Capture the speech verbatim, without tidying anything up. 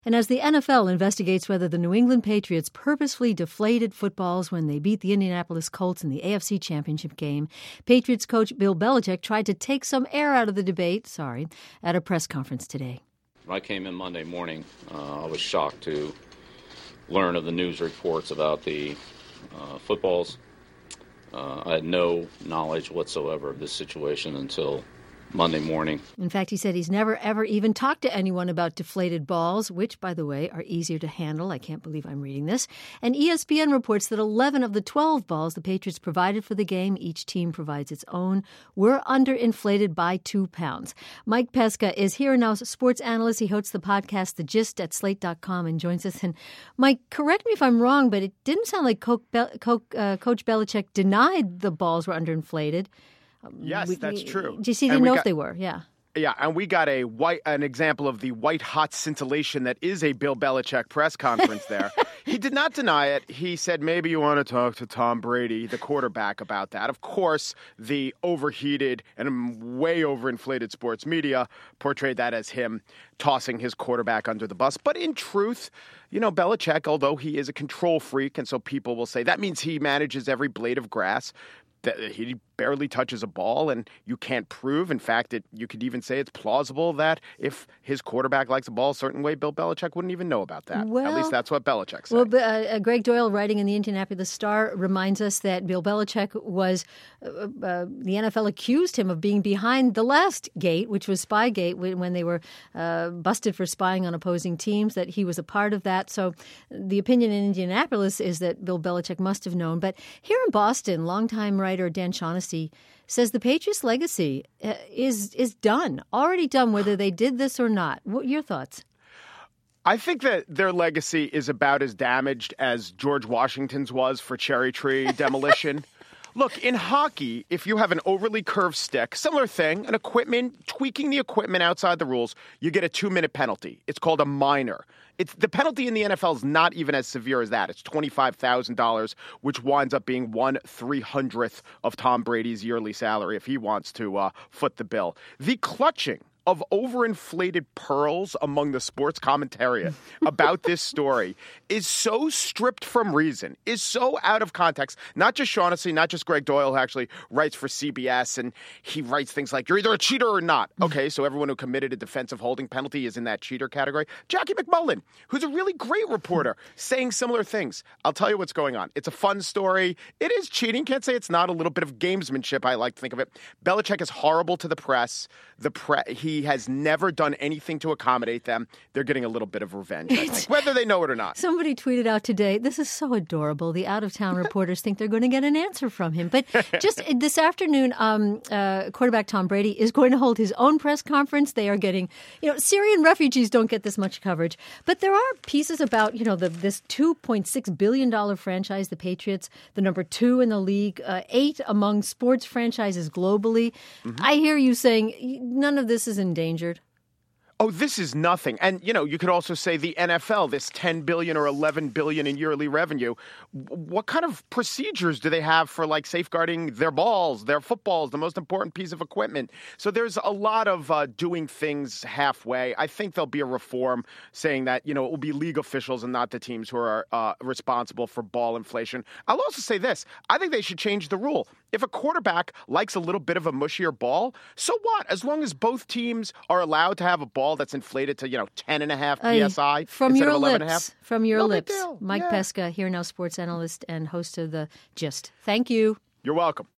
And as the N F L investigates whether the New England Patriots purposefully deflated footballs when they beat the Indianapolis Colts in the A F C Championship game, Patriots coach Bill Belichick tried to take some air out of the debate, sorry, at a press conference today. When I came in Monday morning, uh, I was shocked to learn of the news reports about the uh, footballs. Uh, I had no knowledge whatsoever of this situation until Monday morning. In fact, he said he's never, ever even talked to anyone about deflated balls, which, by the way, are easier to handle. I can't believe I'm reading this. And E S P N reports that eleven of the twelve balls the Patriots provided for the game, each team provides its own, were underinflated by two pounds. Mike Pesca is here now, sports analyst. He hosts the podcast The Gist at slate dot com and joins us. And Mike, correct me if I'm wrong, but it didn't sound like Coach, Be- Coach, uh, Coach Belichick denied the balls were underinflated. Yes, we, that's true. G C didn't know got, if they were, yeah. Yeah, and we got a white an example of the white-hot scintillation that is a Bill Belichick press conference there. He did not deny it. He said, maybe you want to talk to Tom Brady, the quarterback, about that. Of course, the overheated and way overinflated sports media portrayed that as him tossing his quarterback under the bus. But in truth, you know, Belichick, although he is a control freak, and so people will say that means he manages every blade of grass, that he barely touches a ball, and you can't prove. In fact, it, you could even say it's plausible that if his quarterback likes a ball a certain way, Bill Belichick wouldn't even know about that. Well, At least that's what Belichick said. Well, uh, Greg Doyle, writing in the Indianapolis Star, reminds us that Bill Belichick was, uh, uh, the N F L accused him of being behind the last gate, which was Spygate, when they were uh, busted for spying on opposing teams, that he was a part of that. So the opinion in Indianapolis is that Bill Belichick must have known. But here in Boston, longtime writer Dan Shaughnessy says the Patriots' legacy uh, is is done, already done, whether they did this or not. What are your thoughts? I think that their legacy is about as damaged as George Washington's was for cherry tree demolition. Look, in hockey, if you have an overly curved stick, similar thing, an equipment, tweaking the equipment outside the rules, you get a two-minute penalty. It's called a minor. It's the penalty in the N F L is not even as severe as that. It's twenty-five thousand dollars, which winds up being one three hundredth of Tom Brady's yearly salary if he wants to uh, foot the bill. The clutching of overinflated pearls among the sports commentariat about this story is so stripped from reason, is so out of context. Not just Shaughnessy, not just Greg Doyle, who actually writes for C B S, and he writes things like, you're either a cheater or not. Okay, so everyone who committed a defensive holding penalty is in that cheater category. Jackie McMullen, who's a really great reporter, saying similar things. I'll tell you what's going on. It's a fun story. It is cheating. Can't say it's not. A little bit of gamesmanship, I like to think of it. Belichick is horrible to the press. The pre- He has never done anything to accommodate them. They're getting a little bit of revenge, I think, whether they know it or not. Somebody tweeted out today, this is so adorable. The out-of-town reporters think they're going to get an answer from him. But just this afternoon, um, uh, quarterback Tom Brady is going to hold his own press conference. They are getting, you know, Syrian refugees don't get this much coverage. But there are pieces about, you know, the, this two point six billion dollars franchise, the Patriots, the number two in the league, uh, eight among sports franchises globally. Mm-hmm. I hear you saying none of this is endangered. Oh, this is nothing. And, you know, you could also say the N F L, this ten billion dollars or eleven billion dollars in yearly revenue. What kind of procedures do they have for, like, safeguarding their balls, their footballs, the most important piece of equipment? So there's a lot of uh, doing things halfway. I think there'll be a reform saying that, you know, it will be league officials and not the teams who are uh, responsible for ball inflation. I'll also say this. I think they should change the rule. If a quarterback likes a little bit of a mushier ball, so what? As long as both teams are allowed to have a ball that's inflated to, you know, ten and a half P S I from instead your of eleven lips, and a half. From your no lips. Big deal. Mike yeah. Pesca, here now sports analyst and host of The Gist. Thank you. You're welcome.